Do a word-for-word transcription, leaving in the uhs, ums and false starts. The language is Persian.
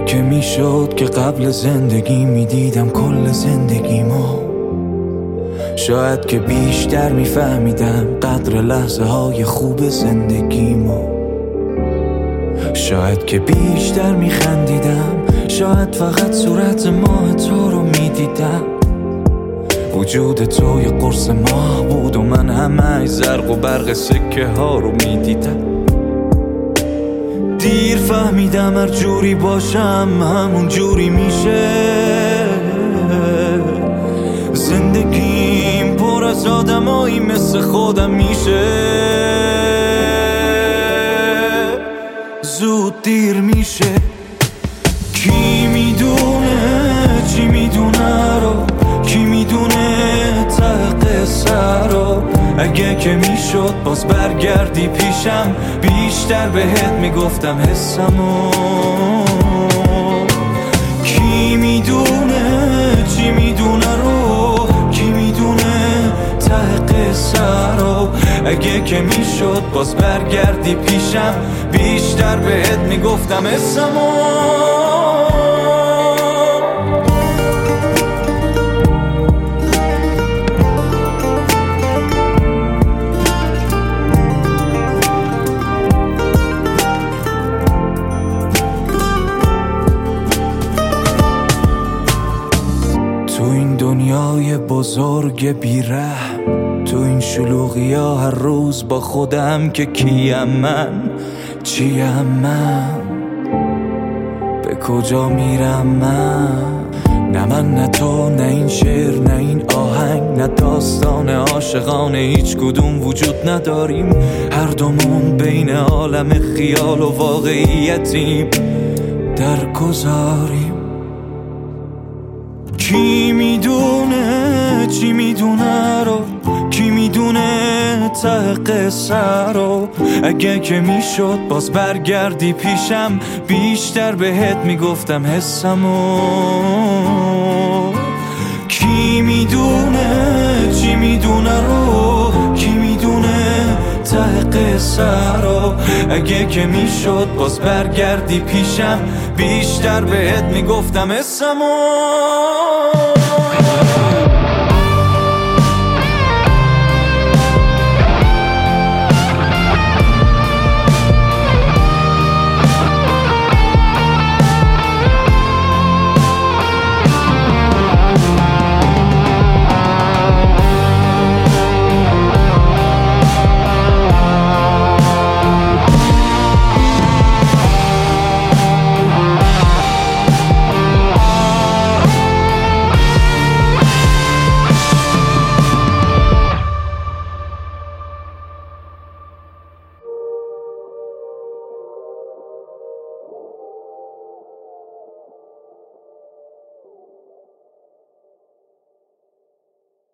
که میشد که قبل زندگی میدیدم کل زندگیمو، شاید که بیشتر میفهمیدم قدر لحظه های خوب زندگیمو، شاید که بیشتر میخندیدم، شاید فقط صورت ماه تو رو میدیدم. وجود تو یه قرص ماه بود و من همه زرق و برق سکه ها رو میدیدم. دیر فهمیدم هر جوری باشم همون جوری میشه. زندگیم پر از آدمایی مثل خودم میشه. زود دیر میشه. کی میدونه چی میدونه رو، کی میدونه ته قصه رو. اگه که میشد باز برگردی پیشم، بیشتر بهت میگفتم حسمو. کی میدونه چی میدونه رو، کی میدونه ته قصه رو. اگه که میشد باز برگردی پیشم، بیشتر بهت میگفتم حسمو. تو این دنیای بزرگ بی‌رحم، تو این شلوغی ها هر روز با خودم که کیم من، چیم من، به کجا میرم من. نه من نه تو، نه این شعر، نه این آهنگ، نه داستان عاشقانه، هیچ کدوم وجود نداریم. هر دومون بین عالم خیال و واقعیتیم در گذاریم. کی میدونه چی میدونه رو، کی میدونه ته قصه رو. اگه که میشد باز برگردی پیشم، بیشتر بهت میگفتم حسمو. کی میدونه چی میدونه رو، کی میدونه ته قصه رو. اگه که میشد باز برگردی پیشم، بیشتر بهت میگفتم حسمو.